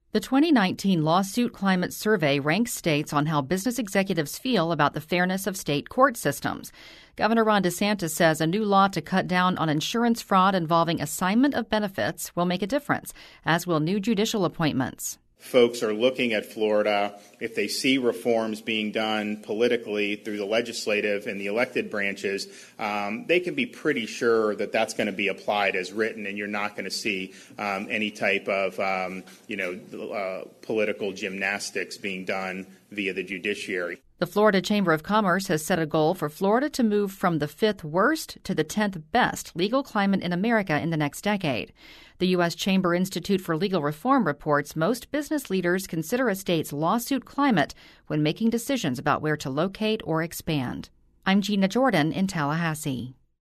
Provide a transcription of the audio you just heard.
The 2019 Lawsuit Climate Survey ranks states on how business executives feel about the fairness of state court systems. Governor Ron DeSantis says a new law to cut down on insurance fraud involving assignment of benefits will make a difference, as will new judicial appointments. Folks are looking at Florida. If they see reforms being done politically through the legislative and the elected branches, they can be pretty sure that that's going to be applied as written, and you're not going to see any type of, political gymnastics being done via the judiciary. The Florida Chamber of Commerce has set a goal for Florida to move from the 5th worst to the 10th best legal climate in America in the next decade. The U.S. Chamber Institute for Legal Reform reports most business leaders consider a state's lawsuit climate when making decisions about where to locate or expand. I'm Gina Jordan in Tallahassee.